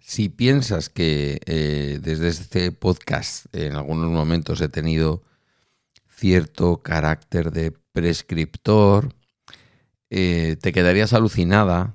Si piensas que desde este podcast en algunos momentos he tenido cierto carácter de prescriptor, te quedarías alucinado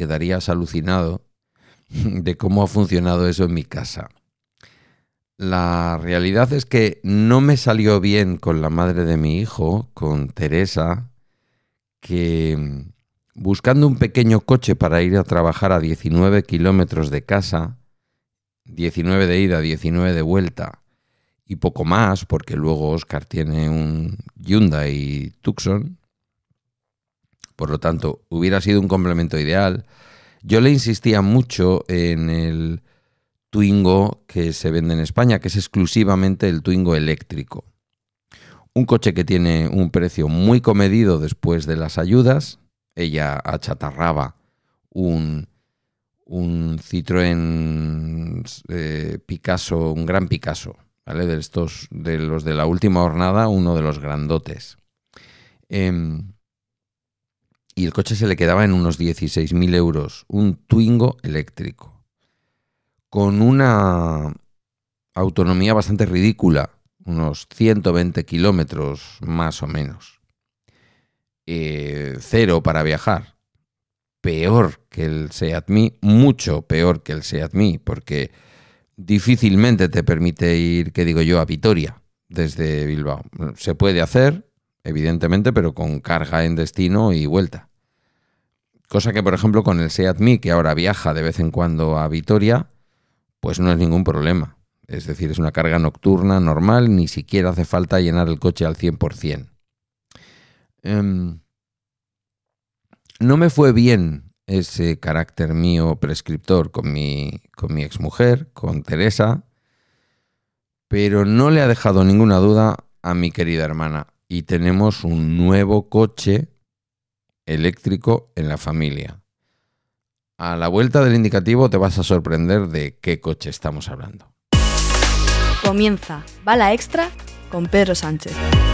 de cómo ha funcionado eso en mi casa. La realidad es que no me salió bien con la madre de mi hijo, con Teresa, que buscando un pequeño coche para ir a trabajar a 19 kilómetros de casa, 19 de ida, 19 de vuelta, y poco más, porque luego Óscar tiene un Hyundai Tucson, por lo tanto, hubiera sido un complemento ideal. Yo le insistía mucho en el Twingo que se vende en España, que es exclusivamente el Twingo eléctrico. Un coche que tiene un precio muy comedido después de las ayudas. Ella achatarraba un Citroën Picasso, un gran Picasso, ¿vale? De los de la última hornada, uno de los grandotes. Y el coche se le quedaba en unos 16.000 euros. Un Twingo eléctrico. Con una autonomía bastante ridícula. Unos 120 kilómetros más o menos. Cero para viajar. Peor que el Seat Mii, mucho peor que el Seat Mii, porque difícilmente te permite ir, a Vitoria desde Bilbao. Se puede hacer, evidentemente, pero con carga en destino y vuelta. Cosa que, por ejemplo, con el Seat Mii, que ahora viaja de vez en cuando a Vitoria, pues no es ningún problema. Es decir, es una carga nocturna normal, ni siquiera hace falta llenar el coche al 100%. No me fue bien ese carácter mío prescriptor con mi exmujer, con Teresa, pero no le ha dejado ninguna duda a mi querida hermana. Y tenemos un nuevo coche eléctrico en la familia. A la vuelta del indicativo te vas a sorprender de qué coche estamos hablando. Comienza Bala Extra con Pedro Sánchez.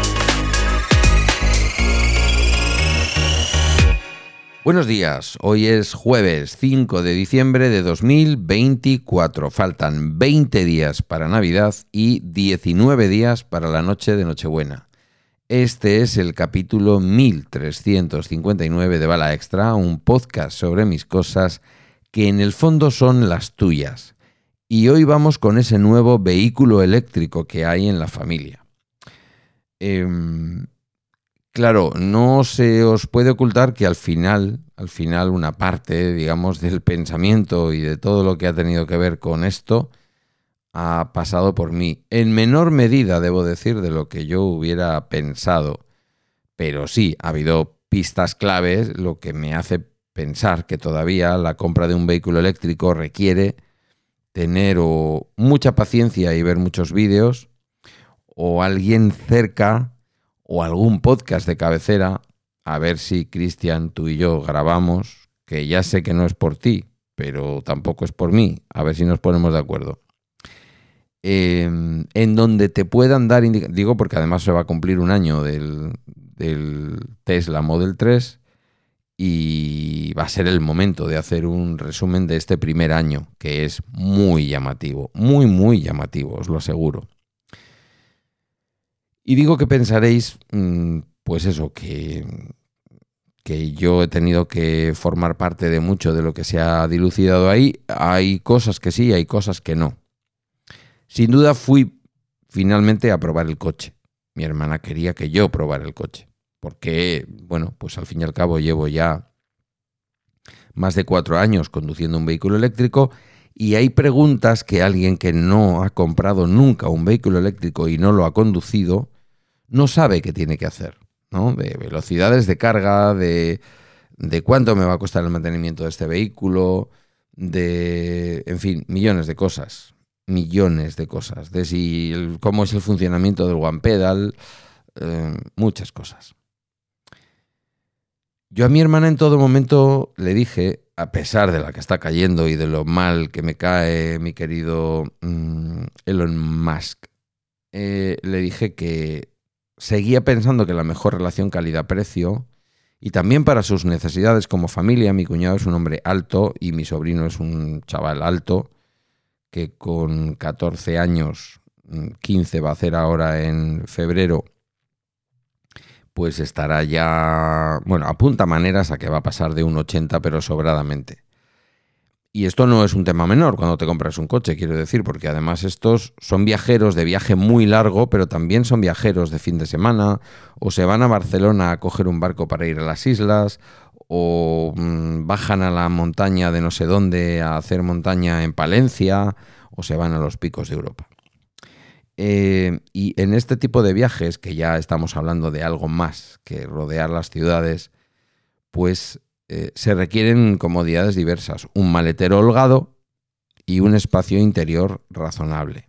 Buenos días, hoy es jueves 5 de diciembre de 2024. Faltan 20 días para Navidad y 19 días para la noche de Nochebuena. Este es el capítulo 1359 de Bala Extra, un podcast sobre mis cosas que en el fondo son las tuyas. Y hoy vamos con ese nuevo vehículo eléctrico que hay en la familia. Claro, no se os puede ocultar que al final una parte, digamos, del pensamiento y de todo lo que ha tenido que ver con esto ha pasado por mí. En menor medida, debo decir, de lo que yo hubiera pensado. Pero sí, ha habido pistas claves, lo que me hace pensar que todavía la compra de un vehículo eléctrico requiere tener o mucha paciencia y ver muchos vídeos, o alguien cerca, o algún podcast de cabecera, a ver si Cristian, tú y yo grabamos, que ya sé que no es por ti, pero tampoco es por mí, a ver si nos ponemos de acuerdo. En donde te puedan dar digo porque además se va a cumplir un año del Tesla Model 3 y va a ser el momento de hacer un resumen de este primer año, que es muy llamativo, muy llamativo, os lo aseguro. Y digo que pensaréis, pues eso, que yo he tenido que formar parte de mucho de lo que se ha dilucidado ahí. Hay cosas que sí, hay cosas que no. Sin duda fui finalmente a probar el coche. Mi hermana quería que yo probara el coche. Porque, bueno, pues al fin y al cabo llevo ya más de 4 años conduciendo un vehículo eléctrico y hay preguntas que alguien que no ha comprado nunca un vehículo eléctrico y no lo ha conducido no sabe qué tiene que hacer, ¿no? De velocidades de carga, de cuánto me va a costar el mantenimiento de este vehículo, en fin, millones de cosas, de cómo es el funcionamiento del One Pedal, muchas cosas. Yo a mi hermana en todo momento le dije, a pesar de la que está cayendo y de lo mal que me cae mi querido Elon Musk, le dije que seguía pensando que la mejor relación calidad-precio, y también para sus necesidades como familia, mi cuñado es un hombre alto y mi sobrino es un chaval alto, que con 14 años, 15 va a hacer ahora en febrero, pues estará ya, bueno, apunta maneras a que va a pasar de un 80, pero sobradamente. Y esto no es un tema menor cuando te compras un coche, quiero decir, porque además estos son viajeros de viaje muy largo, pero también son viajeros de fin de semana, o se van a Barcelona a coger un barco para ir a las islas, o bajan a la montaña de no sé dónde a hacer montaña en Palencia, o se van a los picos de Europa. Y en este tipo de viajes, que ya estamos hablando de algo más que rodear las ciudades, pues se requieren comodidades diversas, un maletero holgado y un espacio interior razonable.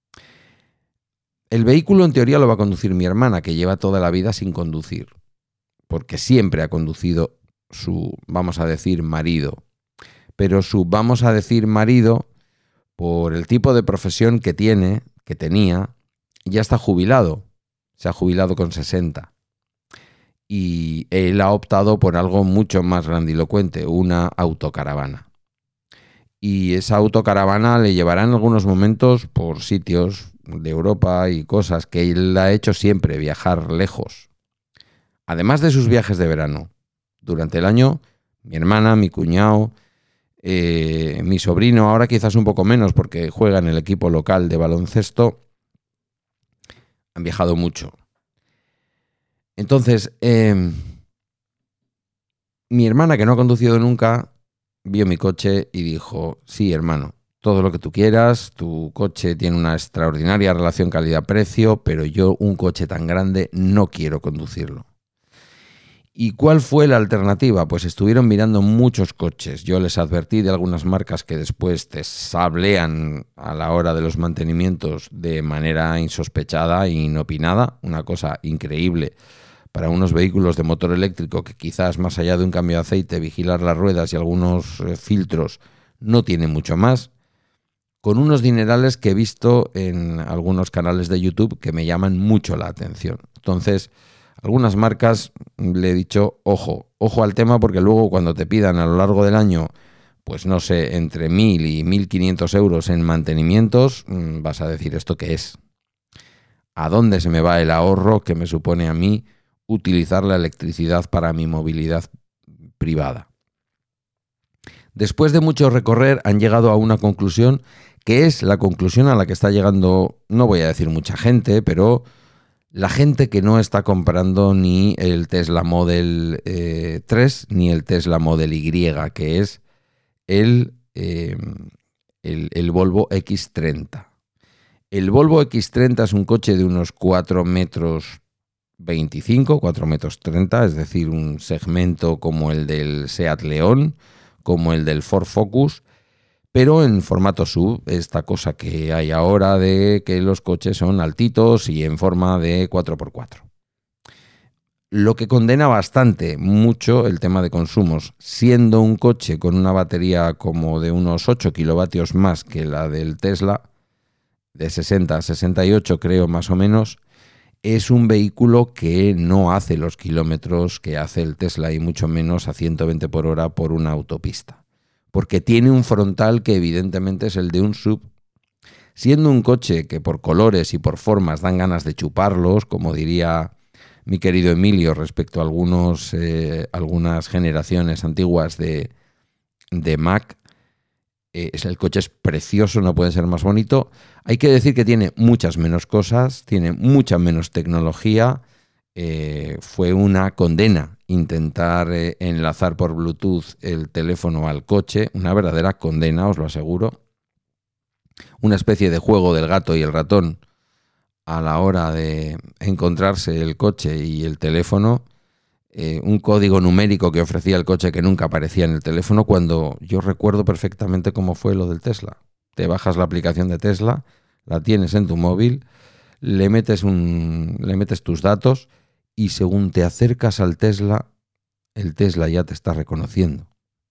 El vehículo en teoría lo va a conducir mi hermana, que lleva toda la vida sin conducir, porque siempre ha conducido su, vamos a decir, marido. Pero su, vamos a decir, marido, por el tipo de profesión que tenía, ya está jubilado. Se ha jubilado con 60. Y él ha optado por algo mucho más grandilocuente, una autocaravana. Y esa autocaravana le llevará en algunos momentos por sitios de Europa y cosas que él ha hecho siempre, viajar lejos. Además de sus viajes de verano. Durante el año, mi hermana, mi cuñado, mi sobrino, ahora quizás un poco menos porque juega en el equipo local de baloncesto, han viajado mucho. Entonces, mi hermana, que no ha conducido nunca, vio mi coche y dijo: sí, hermano, todo lo que tú quieras, tu coche tiene una extraordinaria relación calidad-precio, pero yo un coche tan grande no quiero conducirlo. ¿Y cuál fue la alternativa? Pues estuvieron mirando muchos coches. Yo les advertí de algunas marcas que después te sablean a la hora de los mantenimientos de manera insospechada e inopinada, una cosa increíble para unos vehículos de motor eléctrico que quizás más allá de un cambio de aceite, vigilar las ruedas y algunos filtros no tiene mucho más, con unos dinerales que he visto en algunos canales de YouTube que me llaman mucho la atención. Entonces, algunas marcas le he dicho, ojo al tema, porque luego cuando te pidan a lo largo del año, pues no sé, entre 1.000 y 1.500 euros en mantenimientos, vas a decir, ¿esto qué es? ¿A dónde se me va el ahorro que me supone a mí utilizar la electricidad para mi movilidad privada? Después de mucho recorrer, han llegado a una conclusión que es la conclusión a la que está llegando, no voy a decir mucha gente, pero la gente que no está comprando ni el Tesla Model 3 ni el Tesla Model Y, que es el Volvo X30. El Volvo X30 es un coche de unos 4,25 metros, 4,30 metros, es decir, un segmento como el del Seat León, como el del Ford Focus, pero en formato SUV, esta cosa que hay ahora de que los coches son altitos y en forma de 4x4. Lo que condena bastante mucho el tema de consumos, siendo un coche con una batería como de unos 8 kilovatios más que la del Tesla, de 60 a 68 creo más o menos, es un vehículo que no hace los kilómetros que hace el Tesla y mucho menos a 120 por hora por una autopista. Porque tiene un frontal que evidentemente es el de un SUV, siendo un coche que por colores y por formas dan ganas de chuparlos, como diría mi querido Emilio respecto a algunas generaciones antiguas de Mac. El coche es precioso, no puede ser más bonito. Hay que decir que tiene muchas menos cosas, tiene mucha menos tecnología. Fue una condena intentar enlazar por Bluetooth el teléfono al coche, una verdadera condena, os lo aseguro. Una especie de juego del gato y el ratón a la hora de encontrarse el coche y el teléfono. Un código numérico que ofrecía el coche que nunca aparecía en el teléfono, cuando yo recuerdo perfectamente cómo fue lo del Tesla. Te bajas la aplicación de Tesla, la tienes en tu móvil, le metes tus datos y según te acercas al Tesla, el Tesla ya te está reconociendo.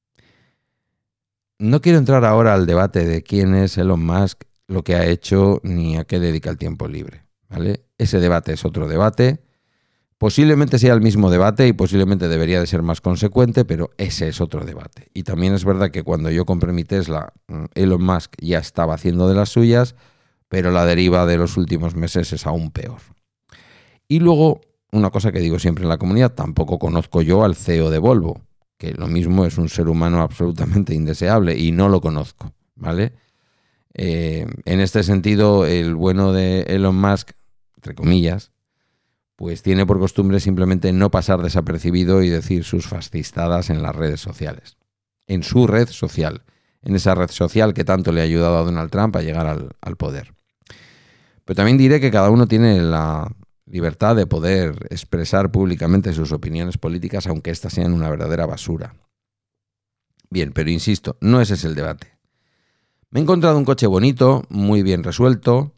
No quiero entrar ahora al debate de quién es Elon Musk, lo que ha hecho ni a qué dedica el tiempo libre, ¿vale? Ese debate es otro debate, Posiblemente sea el mismo debate y posiblemente debería de ser más consecuente, pero ese es otro debate. Y también es verdad que cuando yo compré mi Tesla, Elon Musk ya estaba haciendo de las suyas, pero la deriva de los últimos meses es aún peor. Y luego, una cosa que digo siempre en la comunidad, tampoco conozco yo al CEO de Volvo, que lo mismo es un ser humano absolutamente indeseable y no lo conozco, ¿vale? En este sentido, el bueno de Elon Musk, entre comillas, pues tiene por costumbre simplemente no pasar desapercibido y decir sus fascistadas en las redes sociales. En su red social, en esa red social que tanto le ha ayudado a Donald Trump a llegar al poder. Pero también diré que cada uno tiene la libertad de poder expresar públicamente sus opiniones políticas, aunque éstas sean una verdadera basura. Bien, pero insisto, no ese es el debate. Me he encontrado un coche bonito, muy bien resuelto,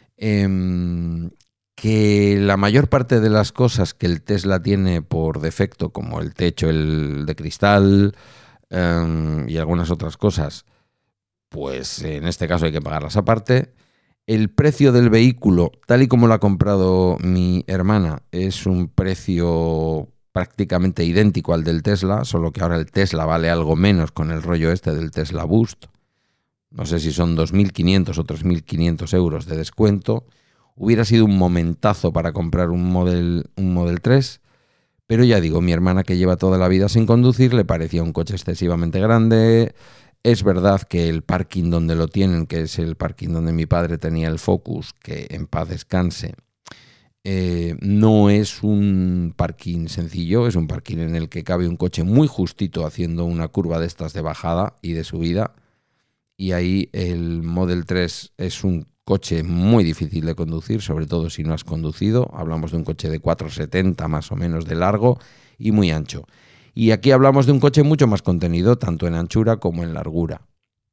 que la mayor parte de las cosas que el Tesla tiene por defecto, como el techo, el de cristal y algunas otras cosas, pues en este caso hay que pagarlas aparte. El precio del vehículo, tal y como lo ha comprado mi hermana, es un precio prácticamente idéntico al del Tesla, solo que ahora el Tesla vale algo menos con el rollo este del Tesla Boost. No sé si son 2.500 o 3.500 euros de descuento. Hubiera sido un momentazo para comprar un Model 3, pero ya digo, mi hermana, que lleva toda la vida sin conducir, le parecía un coche excesivamente grande. Es verdad que el parking donde lo tienen, que es el parking donde mi padre tenía el Focus, que en paz descanse, no es un parking sencillo, es un parking en el que cabe un coche muy justito haciendo una curva de estas de bajada y de subida. Y ahí el Model 3 es un coche muy difícil de conducir, sobre todo si no has conducido. Hablamos de un coche de 4,70 más o menos de largo y muy ancho. Y aquí hablamos de un coche mucho más contenido, tanto en anchura como en largura.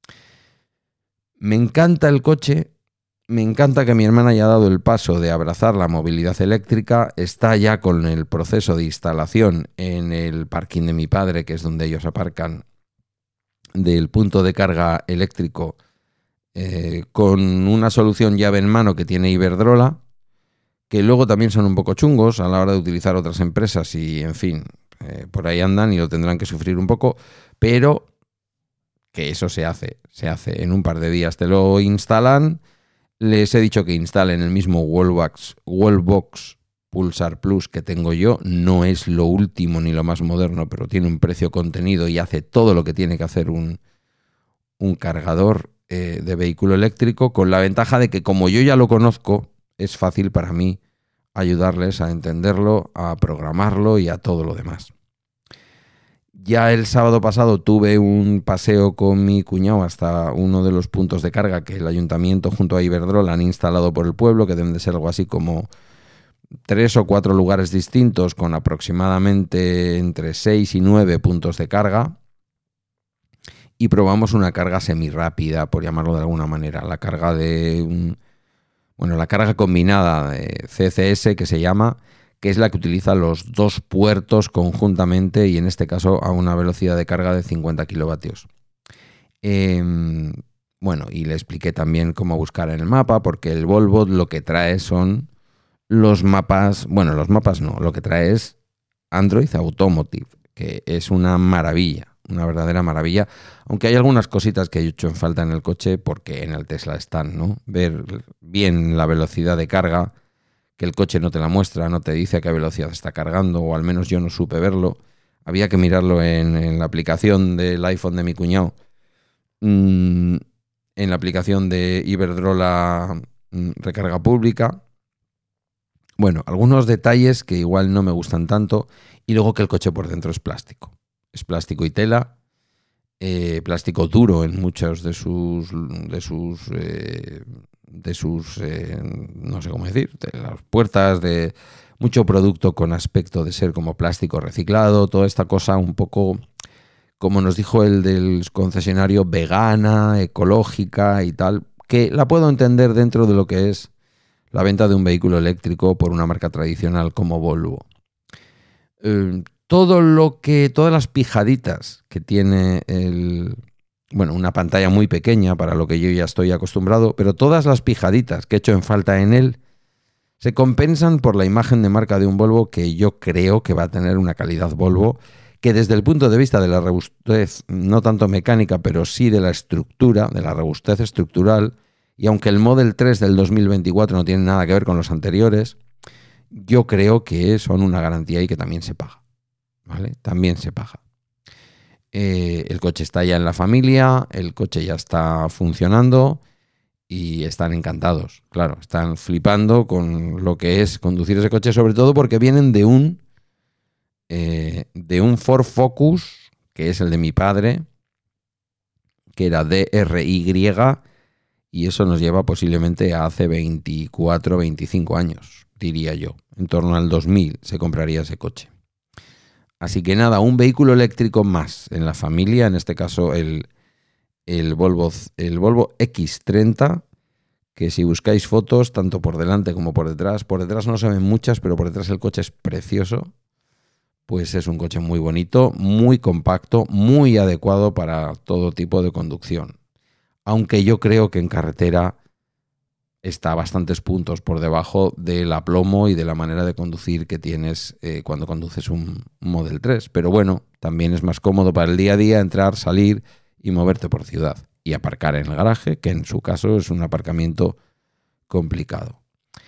Me encanta el coche, me encanta que mi hermana haya dado el paso de abrazar la movilidad eléctrica. Está ya con el proceso de instalación en el parking de mi padre, que es donde ellos aparcan, del punto de carga eléctrico, con una solución llave en mano que tiene Iberdrola, que luego también son un poco chungos a la hora de utilizar otras empresas y, en fin, por ahí andan y lo tendrán que sufrir un poco, pero que eso se hace en un par de días. Te lo instalan, les he dicho que instalen el mismo Wallbox Pulsar Plus que tengo yo, no es lo último ni lo más moderno, pero tiene un precio contenido y hace todo lo que tiene que hacer un cargador de vehículo eléctrico, con la ventaja de que, como yo ya lo conozco, es fácil para mí ayudarles a entenderlo, a programarlo y a todo lo demás. Ya el sábado pasado tuve un paseo con mi cuñado hasta uno de los puntos de carga que el ayuntamiento junto a Iberdrola han instalado por el pueblo, que deben de ser algo así como 3 o 4 lugares distintos con aproximadamente entre 6 y 9 puntos de carga. Y probamos una carga semirrápida, por llamarlo de alguna manera. La carga la carga combinada de CCS, que se llama, que es la que utiliza los dos puertos conjuntamente y en este caso a una velocidad de carga de 50 kilovatios. Y le expliqué también cómo buscar en el mapa, porque el Volvo lo que trae son los mapas, lo que trae es Android Automotive, que es una maravilla. Una verdadera maravilla, aunque hay algunas cositas que he hecho en falta en el coche, porque en el Tesla están, ¿no? Ver bien la velocidad de carga, que el coche no te la muestra, no te dice a qué velocidad está cargando, o al menos yo no supe verlo. Había que mirarlo en la aplicación del iPhone de mi cuñado, en la aplicación de Iberdrola Recarga Pública. Bueno, algunos detalles que igual no me gustan tanto, y luego que el coche por dentro es plástico. Es plástico y tela, plástico duro en muchos de sus no sé cómo decir, de las puertas, de mucho producto con aspecto de ser como plástico reciclado, toda esta cosa un poco, como nos dijo el del concesionario, vegana, ecológica y tal, que la puedo entender dentro de lo que es la venta de un vehículo eléctrico por una marca tradicional como Volvo. Todas las pijaditas que tiene una pantalla muy pequeña para lo que yo ya estoy acostumbrado, pero todas las pijaditas que he hecho en falta en él Se compensan por la imagen de marca de un Volvo que yo creo que va a tener una calidad Volvo, que desde el punto de vista de la robustez, no tanto mecánica, pero sí de la estructura, de la robustez estructural, y aunque el Model 3 del 2024 no tiene nada que ver con los anteriores, yo creo que son una garantía y que también se paga, ¿vale? También se paga. El coche está ya en la familia, el coche ya está funcionando y están encantados, claro, están flipando con lo que es conducir ese coche, sobre todo porque vienen de un Ford Focus, que es el de mi padre, que era DRY, y eso nos lleva posiblemente a hace 24, 25 años, diría yo. En torno al 2000 se compraría ese coche. Así que nada, un vehículo eléctrico más en la familia, en este caso el Volvo X30, que si buscáis fotos, tanto por delante como por detrás no se ven muchas, pero por detrás el coche es precioso. Pues es un coche muy bonito, muy compacto, muy adecuado para todo tipo de conducción. Aunque yo creo que en carretera está a bastantes puntos por debajo del aplomo y de la manera de conducir que tienes cuando conduces un Model 3. Pero bueno, también es más cómodo para el día a día entrar, salir y moverte por ciudad. Y aparcar en el garaje, que en su caso es un aparcamiento complicado.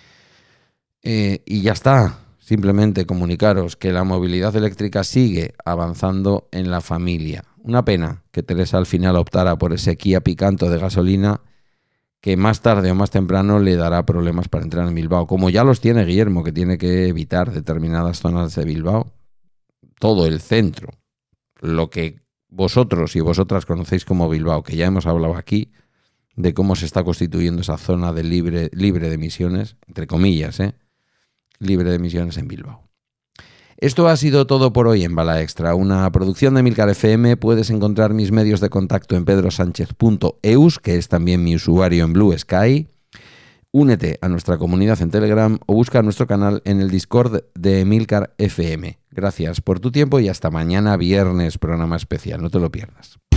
Y ya está. Simplemente comunicaros que la movilidad eléctrica sigue avanzando en la familia. Una pena que Teresa al final optara por ese Kia Picanto de gasolina que más tarde o más temprano le dará problemas para entrar en Bilbao. Como ya los tiene Guillermo, que tiene que evitar determinadas zonas de Bilbao. Todo el centro. Lo que vosotros y vosotras conocéis como Bilbao, que ya hemos hablado aquí de cómo se está constituyendo esa zona de libre de emisiones, entre comillas, libre de emisiones en Bilbao. Esto ha sido todo por hoy en Bala Extra, una producción de Emilcar FM. Puedes encontrar mis medios de contacto en pedrosanchez.eus, que es también mi usuario en Blue Sky. Únete a nuestra comunidad en Telegram o busca nuestro canal en el Discord de Emilcar FM. Gracias por tu tiempo y hasta mañana viernes, programa especial. No te lo pierdas.